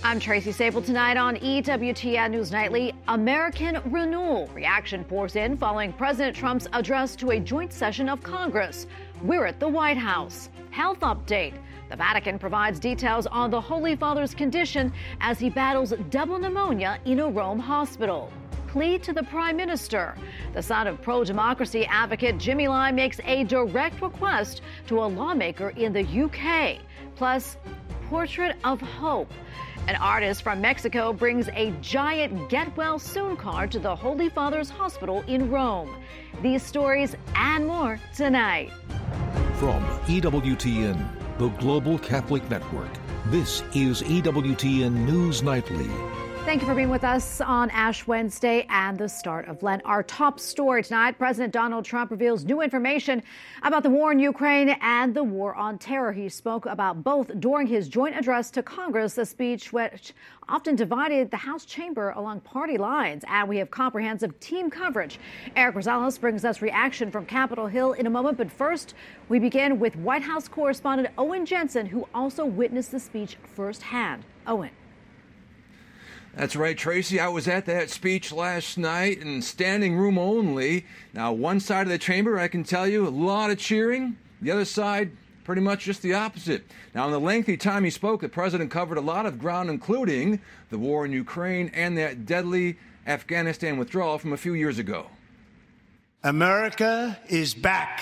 I'm Tracy Sable. Tonight on EWTN News Nightly, American renewal. Reaction pours in following President Trump's address to a joint session of Congress. We're at the White House. Health update. The Vatican provides details on the Holy Father's condition as he battles double pneumonia in a Rome hospital. Plea to the Prime Minister. The son of pro-democracy advocate Jimmy Lai makes a direct request to a lawmaker in the UK. Plus, portrait of hope. An artist from Mexico brings a giant Get Well Soon card to the Holy Father's Hospital in Rome. These stories and more tonight. From EWTN, the Global Catholic Network, this is EWTN News Nightly. Thank you for being with us on Ash Wednesday and the start of Lent. Our top story tonight, President Donald Trump reveals new information about the war in Ukraine and the war on terror. He spoke about both during his joint address to Congress, a speech which often divided the House chamber along party lines. And we have comprehensive team coverage. Eric Rosales brings us reaction from Capitol Hill in a moment. But first, we begin with White House correspondent Owen Jensen, who also witnessed the speech firsthand. Owen. That's right, Tracy. I was at that speech last night in standing room only. Now, one side of the chamber, I can tell you, a lot of cheering. The other side, pretty much just the opposite. Now, in the lengthy time he spoke, the president covered a lot of ground, including the war in Ukraine and that deadly Afghanistan withdrawal from a few years ago. America is back.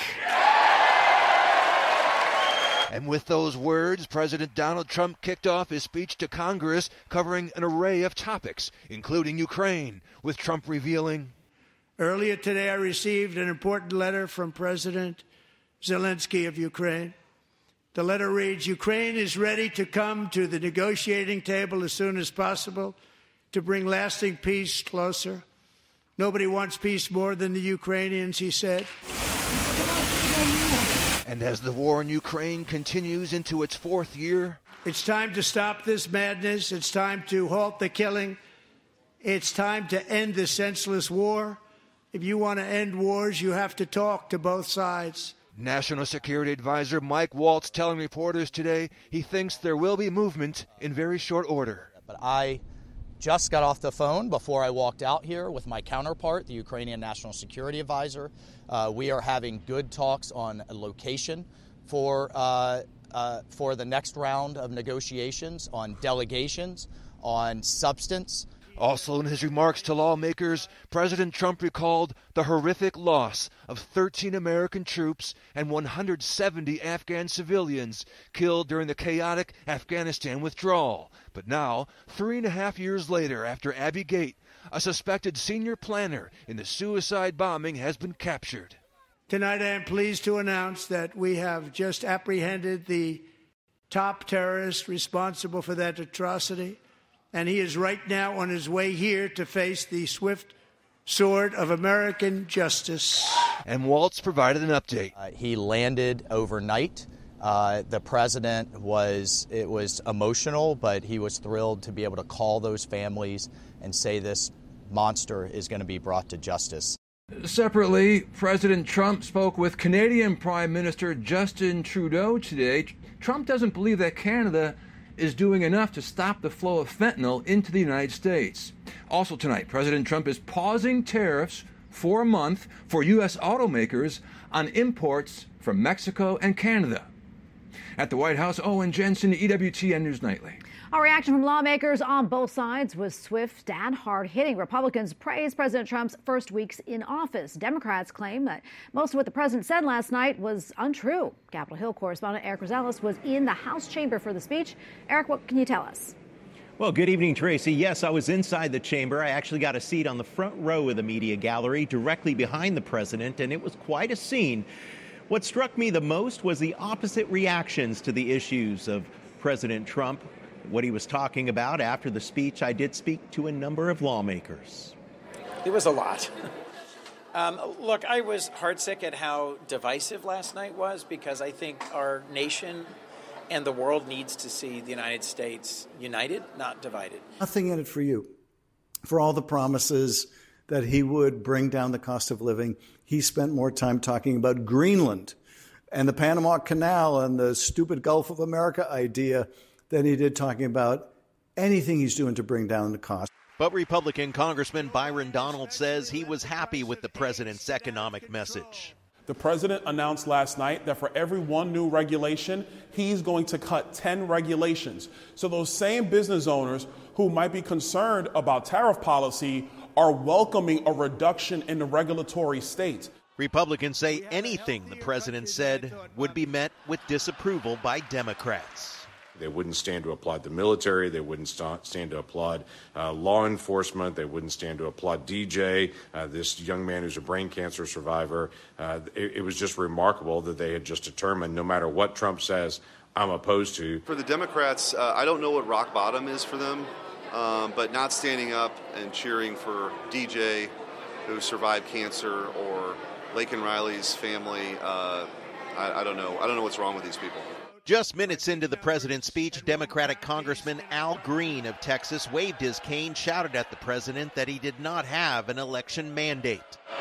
And with those words, President Donald Trump kicked off his speech to Congress, covering an array of topics, including Ukraine, with Trump revealing, "Earlier today, I received an important letter from President Zelensky of Ukraine. The letter reads, Ukraine is ready to come to the negotiating table as soon as possible to bring lasting peace closer. Nobody wants peace more than the Ukrainians," he said. And as the war in Ukraine continues into its fourth year, "It's time to stop this madness. It's time to halt the killing. It's time to end this senseless war. If you want to end wars, you have to talk to both sides." National Security Advisor Mike Waltz telling reporters today he thinks there will be movement in very short order. But I just got off the phone before I walked out here with my counterpart, the Ukrainian National Security Advisor. We are having good talks on a location for the next round of negotiations, on delegations, on substance. Also in his remarks to lawmakers, President Trump recalled the horrific loss of 13 American troops and 170 Afghan civilians killed during the chaotic Afghanistan withdrawal. But now, 3.5 years later, after Abbey Gate, a suspected senior planner in the suicide bombing has been captured. Tonight, I am pleased to announce that we have just apprehended the top terrorist responsible for that atrocity, and he is right now on his way here to face the swift sword of American justice. And Waltz provided an update. He landed overnight. The president it was emotional, but he was thrilled to be able to call those families and say this monster is going to be brought to justice. Separately, President Trump spoke with Canadian Prime Minister Justin Trudeau today. Trump doesn't believe that Canada is doing enough to stop the flow of fentanyl into the United States. Also tonight, President Trump is pausing tariffs for a month for U.S. automakers on imports from Mexico and Canada. At the White House, Owen Jensen, EWTN News Nightly. Our reaction from lawmakers on both sides was swift and hard-hitting. Republicans praised President Trump's first weeks in office. Democrats claim that most of what the president said last night was untrue. Capitol Hill correspondent Eric Rosales was in the House chamber for the speech. Eric, what can you tell us? Well, good evening, Tracy. Yes, I was inside the chamber. I actually got a seat on the front row of the media gallery directly behind the president, and it was quite a scene. What struck me the most was the opposite reactions to the issues of President Trump. What he was talking about after the speech, I did speak to a number of lawmakers. It was a lot. Look, I was heartsick at how divisive last night was, because I think our nation and the world needs to see the United States united, not divided. Nothing in it for you. For all the promises that he would bring down the cost of living, he spent more time talking about Greenland and the Panama Canal and the stupid Gulf of America idea than he did talking about anything he's doing to bring down the cost. But Republican Congressman Byron Donald says he was happy with the president's economic message. The president announced last night that for every one new regulation, he's going to cut 10 regulations. So those same business owners who might be concerned about tariff policy are welcoming a reduction in the regulatory state. Republicans say anything the president said would be met with disapproval by Democrats. They wouldn't stand to applaud the military. They wouldn't stand to applaud law enforcement. They wouldn't stand to applaud DJ, this young man who's a brain cancer survivor. It was just remarkable that they had just determined no matter what Trump says, I'm opposed to. For the Democrats, I don't know what rock bottom is for them, but not standing up and cheering for DJ, who survived cancer, or Laken Riley's family, I don't know. I don't know what's wrong with these people. Just minutes into the president's speech, Democratic Congressman Al Green of Texas waved his cane, shouted at the president that he did not have an election mandate.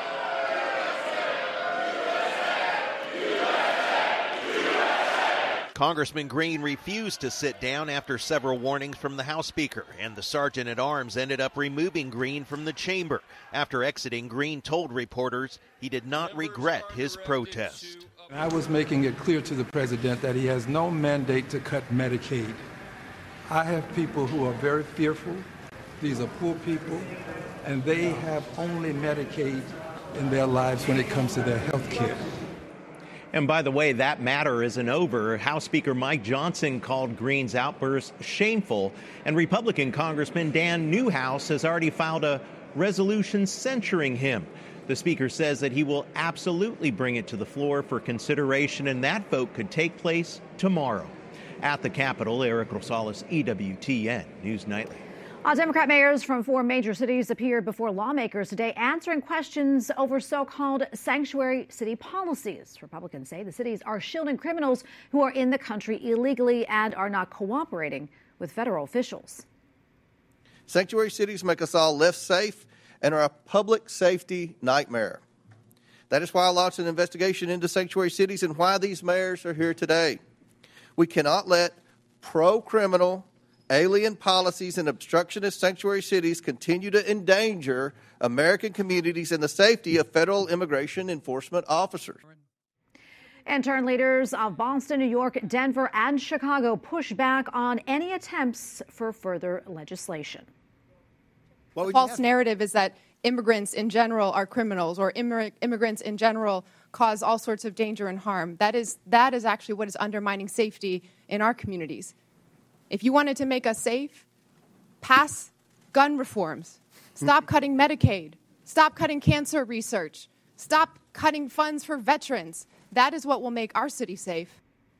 Congressman Green refused to sit down after several warnings from the House Speaker, and the Sergeant-at-Arms ended up removing Green from the chamber. After exiting, Green told reporters he did not regret his protest. I was making it clear to the president that he has no mandate to cut Medicaid. I have people who are very fearful. These are poor people, and they have only Medicaid in their lives when it comes to their health care. And by the way, that matter isn't over. House Speaker Mike Johnson called Green's outburst shameful, and Republican Congressman Dan Newhouse has already filed a resolution censuring him. The Speaker says that he will absolutely bring it to the floor for consideration, and that vote could take place tomorrow. At the Capitol, Eric Rosales, EWTN News Nightly. Democrat mayors from 4 major cities appeared before lawmakers today answering questions over so-called sanctuary city policies. Republicans say the cities are shielding criminals who are in the country illegally and are not cooperating with federal officials. Sanctuary cities make us all less safe and are a public safety nightmare. That is why I launched an investigation into sanctuary cities and why these mayors are here today. We cannot let pro-criminal, alien policies and obstructionist sanctuary cities continue to endanger American communities and the safety of federal immigration enforcement officers. In turn, leaders of Boston, New York, Denver, and Chicago push back on any attempts for further legislation. The false narrative is that immigrants in general are criminals, or immigrants in general cause all sorts of danger and harm. That is actually what is undermining safety in our communities. If you wanted to make us safe, pass gun reforms. Stop cutting Medicaid. Stop cutting cancer research. Stop cutting funds for veterans. That is what will make our city safe.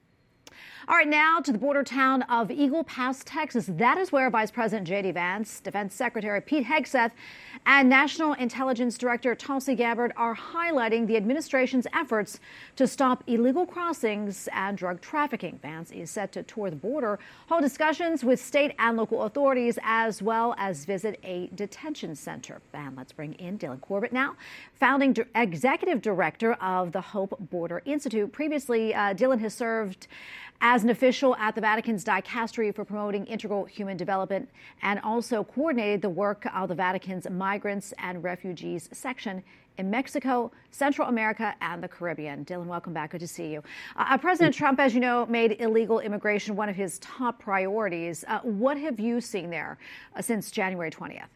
All right, now to the border town of Eagle Pass, Texas. That is where Vice President J.D. Vance, Defense Secretary Pete Hegseth, and National Intelligence Director Tulsi Gabbard are highlighting the administration's efforts to stop illegal crossings and drug trafficking. Vance is set to tour the border, hold discussions with state and local authorities, as well as visit a detention center. And let's bring in Dylan Corbett now, founding executive director of the Hope Border Institute. Previously, Dylan has served as an official at the Vatican's dicastery for promoting integral human development and also coordinated the work of the Vatican's Migrants and Refugees section in Mexico, Central America, and the Caribbean. Dylan, welcome back. Good to see you. President Trump, as you know, made illegal immigration one of his top priorities. What have you seen there since January 20th?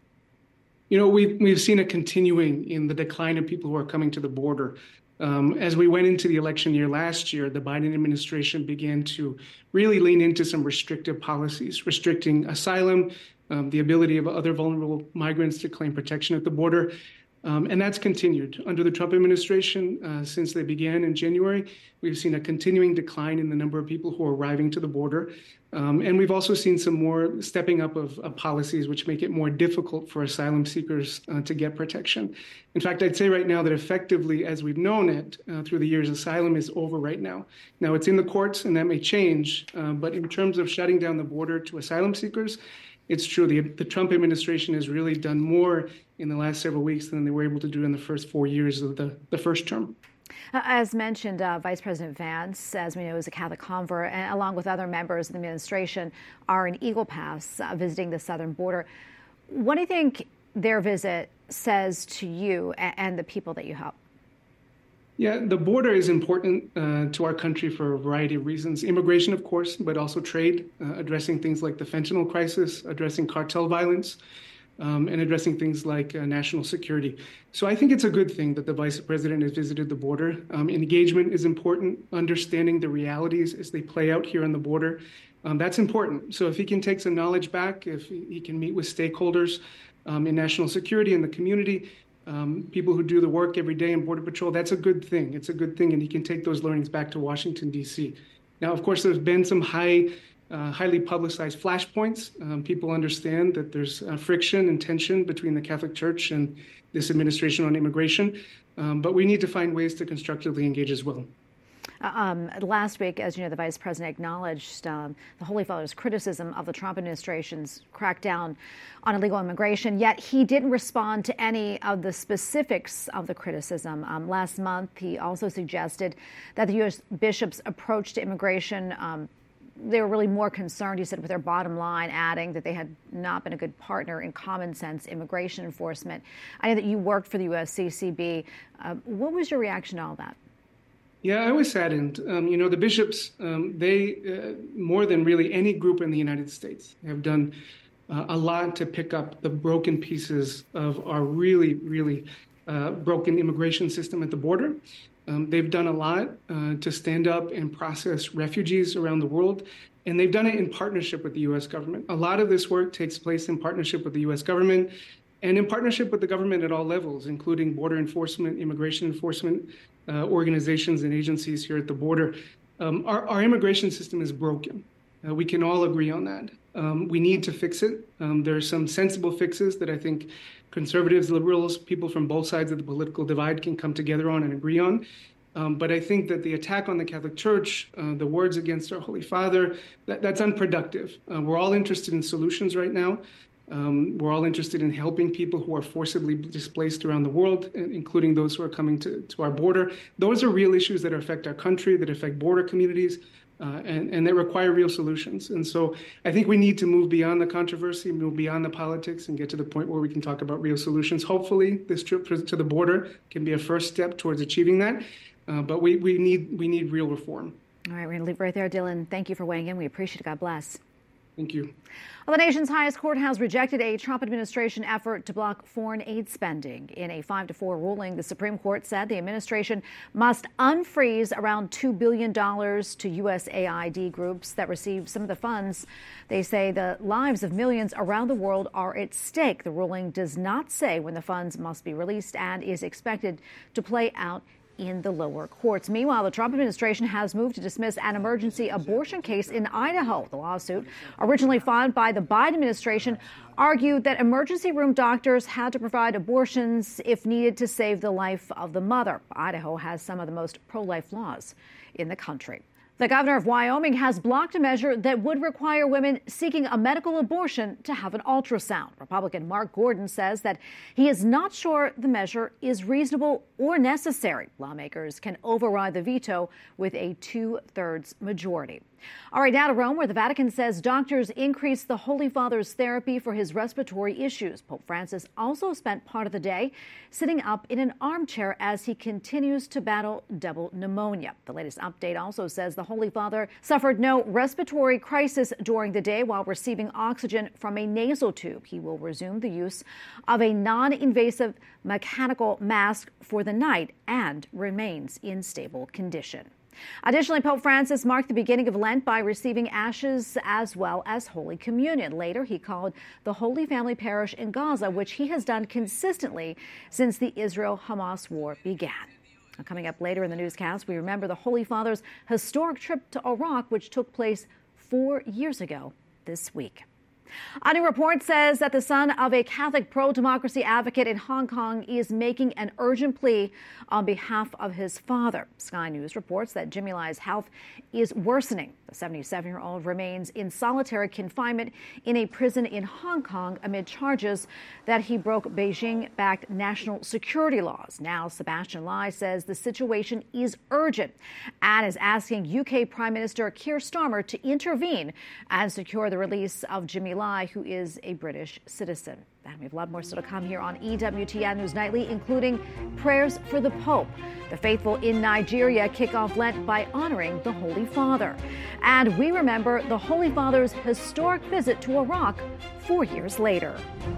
You know, we've seen a continuing in the decline of people who are coming to the border. As we went into the election year last year, the Biden administration began to really lean into some restrictive policies, restricting asylum, the ability of other vulnerable migrants to claim protection at the border. And that's continued. Under the Trump administration, since they began in January, we've seen a continuing decline in the number of people who are arriving to the border. And we've also seen some more stepping up of policies which make it more difficult for asylum seekers to get protection. In fact, I'd say right now that effectively, as we've known it through the years, asylum is over right now. Now, it's in the courts, and that may change. But in terms of shutting down the border to asylum seekers, it's true. The Trump administration has really done more in the last several weeks than they were able to do in the first 4 years of the first term. As mentioned, Vice President Vance, as we know, is a Catholic convert, and along with other members of the administration, are in Eagle Pass visiting the southern border. What do you think their visit says to you and the people that you help? Yeah, the border is important to our country for a variety of reasons. Immigration, of course, but also trade, addressing things like the fentanyl crisis, addressing cartel violence, and addressing things like national security. So I think it's a good thing that the Vice President has visited the border. Engagement is important, understanding the realities as they play out here on the border. That's important. So if he can take some knowledge back, if he can meet with stakeholders in national security and the community, people who do the work every day in Border Patrol, that's a good thing. It's a good thing, and he can take those learnings back to Washington, D.C. Now, of course, there's been some highly publicized flashpoints. People understand that there's friction and tension between the Catholic Church and this administration on immigration, but we need to find ways to constructively engage as well. Last week, as you know, the Vice President acknowledged the Holy Father's criticism of the Trump administration's crackdown on illegal immigration, yet he didn't respond to any of the specifics of the criticism. Last month, he also suggested that the U.S. bishops' approach to immigration, they were really more concerned, he said, with their bottom line, adding that they had not been a good partner in common sense immigration enforcement. I know that you worked for the USCCB. What was your reaction to all that? Yeah, I was saddened. The bishops, they, more than really any group in the United States, have done a lot to pick up the broken pieces of our really, really broken immigration system at the border. They've done a lot to stand up and process refugees around the world, and they've done it in partnership with the U.S. government. A lot of this work takes place in partnership with the U.S. government and in partnership with the government at all levels, including border enforcement, immigration enforcement, organizations and agencies here at the border. Our immigration system is broken. We can all agree on that. We need to fix it. There are some sensible fixes that I think conservatives, liberals, people from both sides of the political divide can come together on and agree on. But I think that the attack on the Catholic Church, the words against our Holy Father, that's unproductive. We're all interested in solutions right now. We're all interested in helping people who are forcibly displaced around the world, including those who are coming to our border. Those are real issues that affect our country, that affect border communities, and that require real solutions. And so I think we need to move beyond the controversy, move beyond the politics, and get to the point where we can talk about real solutions. Hopefully, this trip to the border can be a first step towards achieving that. But we need real reform. All right, we're going to leave right there, Dylan. Thank you for weighing in. We appreciate it. God bless. Thank you. Well, the nation's highest court has rejected a Trump administration effort to block foreign aid spending. In a 5-4 ruling, the Supreme Court said the administration must unfreeze around $2 billion to USAID groups that receive some of the funds. They say the lives of millions around the world are at stake. The ruling does not say when the funds must be released and is expected to play out in the lower courts. Meanwhile, the Trump administration has moved to dismiss an emergency abortion case in Idaho. The lawsuit, originally filed by the Biden administration, argued that emergency room doctors had to provide abortions if needed to save the life of the mother. Idaho has some of the most pro-life laws in the country. The governor of Wyoming has blocked a measure that would require women seeking a medical abortion to have an ultrasound. Republican Mark Gordon says that he is not sure the measure is reasonable or necessary. Lawmakers can override the veto with a 2/3 majority. All right, now to Rome, where the Vatican says doctors increased the Holy Father's therapy for his respiratory issues. Pope Francis also spent part of the day sitting up in an armchair as he continues to battle double pneumonia. The latest update also says the Holy Father suffered no respiratory crisis during the day while receiving oxygen from a nasal tube. He will resume the use of a non-invasive mechanical mask for the night and remains in stable condition. Additionally, Pope Francis marked the beginning of Lent by receiving ashes as well as Holy Communion. Later, he called the Holy Family Parish in Gaza, which he has done consistently since the Israel-Hamas war began. Now, coming up later in the newscast, we remember the Holy Father's historic trip to Iraq, which took place 4 years ago this week. A new report says that the son of a Catholic pro-democracy advocate in Hong Kong is making an urgent plea on behalf of his father. Sky News reports that Jimmy Lai's health is worsening. The 77-year-old remains in solitary confinement in a prison in Hong Kong amid charges that he broke Beijing-backed national security laws. Now, Sebastian Lai says the situation is urgent and is asking UK Prime Minister Keir Starmer to intervene and secure the release of Jimmy Lai, who is a British citizen. And we have a lot more still to come here on EWTN News Nightly, including prayers for the Pope. The faithful in Nigeria kick off Lent by honoring the Holy Father. And we remember the Holy Father's historic visit to Iraq 4 years later.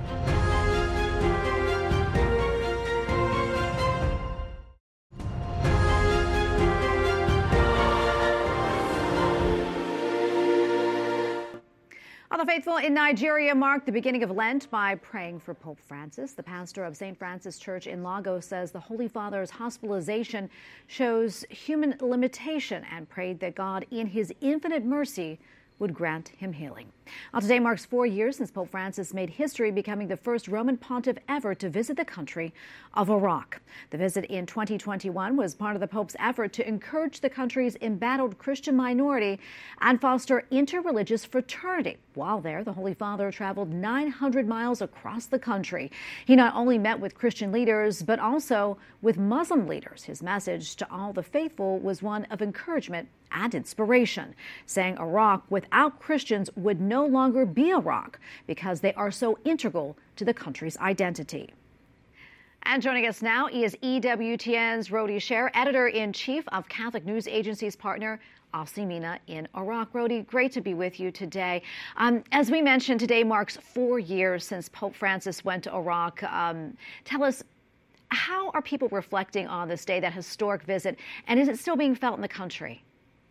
The faithful in Nigeria marked the beginning of Lent by praying for Pope Francis. The pastor of St. Francis Church in Lagos says the Holy Father's hospitalization shows human limitation and prayed that God, in his infinite mercy, would grant him healing. Today marks 4 years since Pope Francis made history, becoming the first Roman pontiff ever to visit the country of Iraq. The visit in 2021 was part of the Pope's effort to encourage the country's embattled Christian minority and foster interreligious fraternity. While there, the Holy Father traveled 900 miles across the country. He not only met with Christian leaders, but also with Muslim leaders. His message to all the faithful was one of encouragement and inspiration, saying Iraq without Christians would no longer be Iraq because they are so integral to the country's identity. And joining us now is EWTN's Rodi Sher, editor-in-chief of Catholic News Agency's partner, Al-Simina in Iraq. Rodi, great to be with you today. As we mentioned, today marks 4 years since Pope Francis went to Iraq. Tell us, how are people reflecting on this day, that historic visit, and is it still being felt in the country?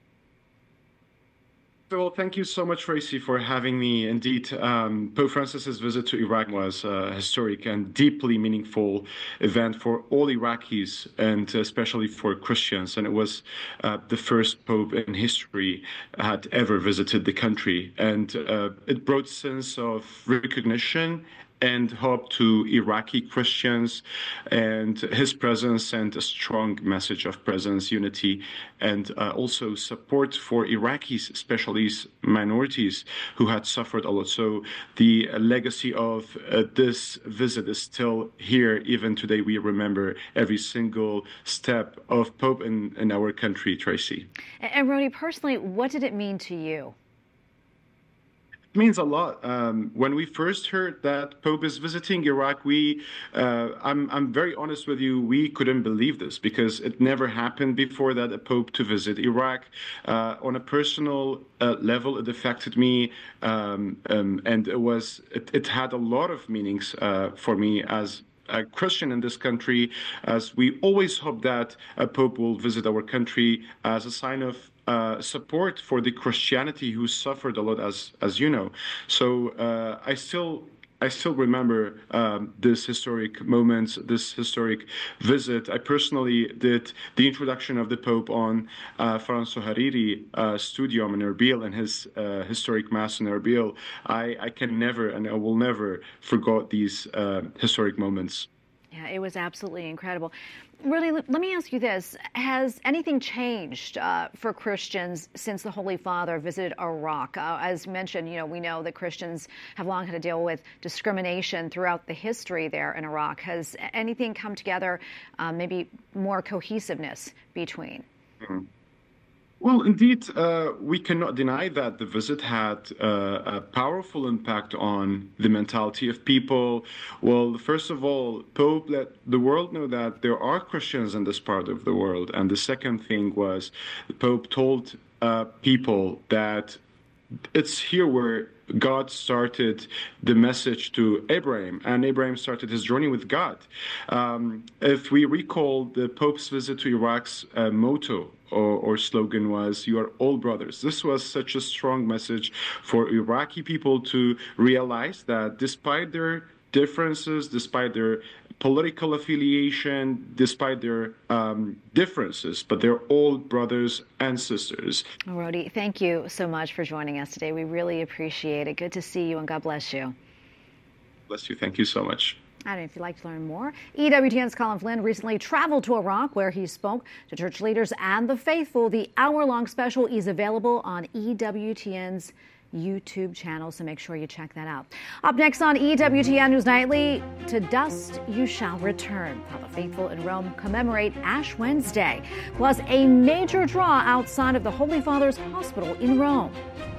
Well, thank you so much, Tracy, for having me. Indeed, Pope Francis's visit to Iraq was a historic and deeply meaningful event for all Iraqis, and especially for Christians. And it was the first Pope in history had ever visited the country. And it brought a sense of recognition and hope to Iraqi Christians, and his presence sent a strong message of presence, unity, and also support for Iraqis, especially minorities who had suffered a lot. So the legacy of this visit is still here. Even today, we remember every single step of Pope in our country, Tracy. And Rodi, personally, what did it mean to you? It means a lot. When we first heard that Pope is visiting Iraq, I'm very honest with you, we couldn't believe this because it never happened before that a Pope to visit Iraq. On a personal level, it affected me, and it had a lot of meanings for me as a Christian in this country, as we always hope that a Pope will visit our country as a sign of support for the Christianity who suffered a lot, as you know. So I still remember this historic moment, this historic visit. I personally did the introduction of the Pope on Francois Hariri Studium in Erbil and his historic Mass in Erbil. I can never, and I will never forget these historic moments. Yeah, it was absolutely incredible. Really, let me ask you this. Has anything changed for Christians since the Holy Father visited Iraq? As mentioned, we know that Christians have long had to deal with discrimination throughout the history there in Iraq. Has anything come together, maybe more cohesiveness between? Mm-hmm. Well, indeed, we cannot deny that the visit had a powerful impact on the mentality of people. Well, first of all, Pope let the world know that there are Christians in this part of the world. And the second thing was the Pope told people that it's here where God started the message to Abraham, and Abraham started his journey with God. If we recall the Pope's visit to Iraq's motto or slogan was, "You are all brothers." This was such a strong message for Iraqi people to realize that despite their differences, despite their political affiliation, despite their differences, but they're all brothers and sisters. Rodi, thank you so much for joining us today. We really appreciate it. Good to see you, and God bless you. Bless you. Thank you so much. And if you'd like to learn more, EWTN's Colin Flynn recently traveled to Iraq, where he spoke to church leaders and the faithful. The hour-long special is available on EWTN's YouTube channel, so make sure you check that out. Up next on EWTN News Nightly, to dust you shall return, how the faithful in Rome commemorate Ash Wednesday, plus a major draw outside of the Holy Father's hospital in Rome.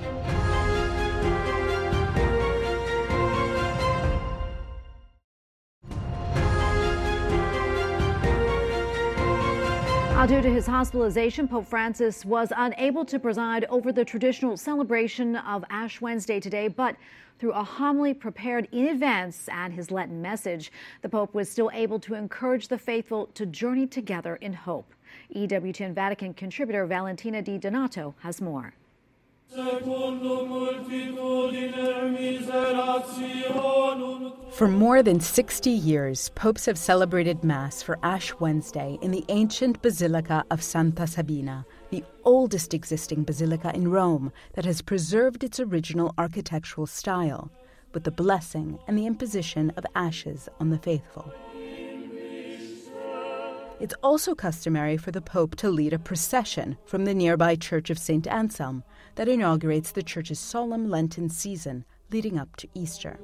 Due to his hospitalization, Pope Francis was unable to preside over the traditional celebration of Ash Wednesday today, but through a homily prepared in advance and his Lenten message, the Pope was still able to encourage the faithful to journey together in hope. EWTN Vatican contributor Valentina Di Donato has more. For more than 60 years, popes have celebrated Mass for Ash Wednesday in the ancient Basilica of Santa Sabina, the oldest existing basilica in Rome that has preserved its original architectural style, with the blessing and the imposition of ashes on the faithful. It's also customary for the Pope to lead a procession from the nearby Church of St. Anselm that inaugurates the Church's solemn Lenten season leading up to Easter.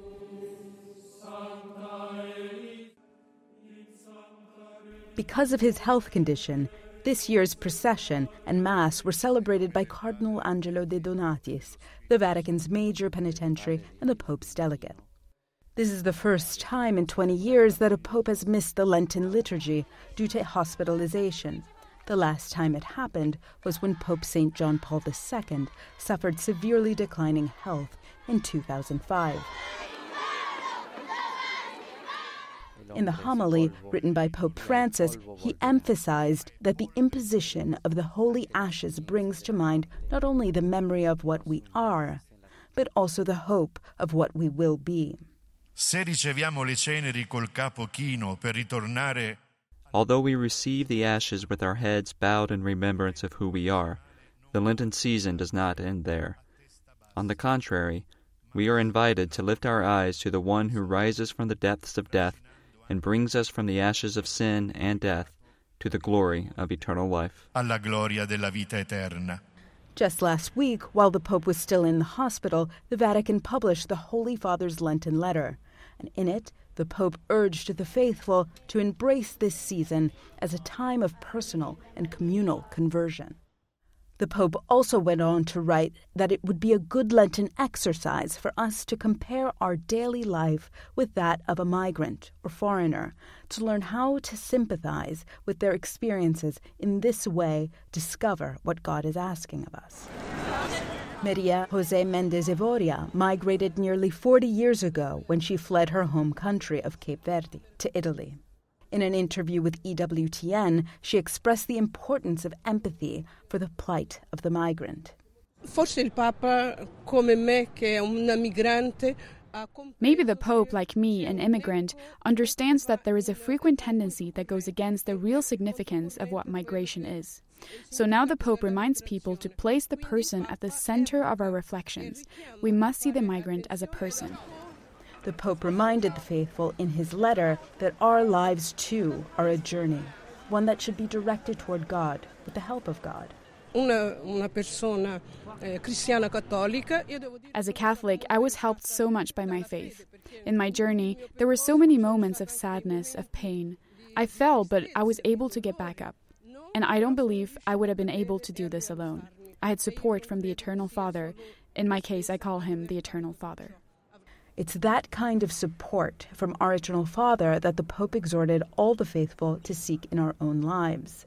Because of his health condition, this year's procession and Mass were celebrated by Cardinal Angelo De Donatis, the Vatican's major penitentiary and the Pope's delegate. This is the first time in 20 years that a pope has missed the Lenten liturgy due to hospitalization. The last time it happened was when Pope St. John Paul II suffered severely declining health in 2005. In the homily written by Pope Francis, he emphasized that the imposition of the holy ashes brings to mind not only the memory of what we are, but also the hope of what we will be. Although we receive the ashes with our heads bowed in remembrance of who we are, the Lenten season does not end there. On the contrary, we are invited to lift our eyes to the one who rises from the depths of death and brings us from the ashes of sin and death to the glory of eternal life. Alla gloria della vita eterna. Just last week, while the Pope was still in the hospital, the Vatican published the Holy Father's Lenten letter. And in it, the Pope urged the faithful to embrace this season as a time of personal and communal conversion. The Pope also went on to write that it would be a good Lenten exercise for us to compare our daily life with that of a migrant or foreigner, to learn how to sympathize with their experiences, in this way discover what God is asking of us. Maria José Méndez Evoria migrated nearly 40 years ago when she fled her home country of Cape Verde to Italy. In an interview with EWTN, she expressed the importance of empathy for the plight of the migrant. Maybe the Pope, like me, an immigrant, understands that there is a frequent tendency that goes against the real significance of what migration is. So now the Pope reminds people to place the person at the center of our reflections. We must see the migrant as a person. The Pope reminded the faithful in his letter that our lives, too, are a journey, one that should be directed toward God, with the help of God. As a Catholic, I was helped so much by my faith. In my journey, there were so many moments of sadness, of pain. I fell, but I was able to get back up. And I don't believe I would have been able to do this alone. I had support from the Eternal Father. In my case, I call him the Eternal Father. It's that kind of support from our Eternal Father that the Pope exhorted all the faithful to seek in our own lives.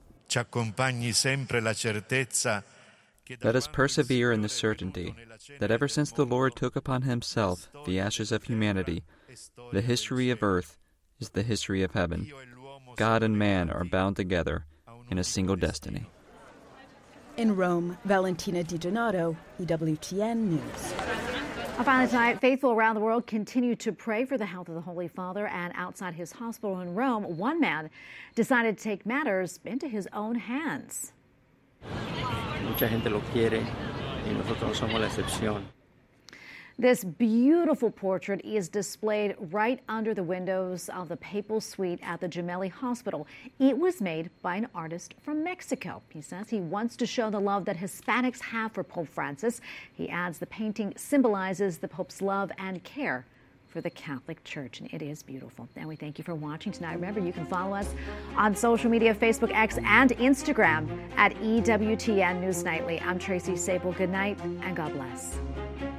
Let us persevere in the certainty that ever since the Lord took upon himself the ashes of humanity, the history of earth is the history of heaven. God and man are bound together in a single destiny. In Rome, Valentina Di Donato, EWTN News. Finally tonight, faithful around the world continue to pray for the health of the Holy Father, and outside his hospital in Rome, one man decided to take matters into his own hands. Mucha gente lo quiere y nosotros somos la excepción. This beautiful portrait is displayed right under the windows of the papal suite at the Gemelli Hospital. It was made by an artist from Mexico. He says he wants to show the love that Hispanics have for Pope Francis. He adds the painting symbolizes the Pope's love and care for the Catholic Church, and it is beautiful. And we thank you for watching tonight. Remember, you can follow us on social media, Facebook, X, and Instagram at EWTN News Nightly. I'm Tracy Sable. Good night, and God bless.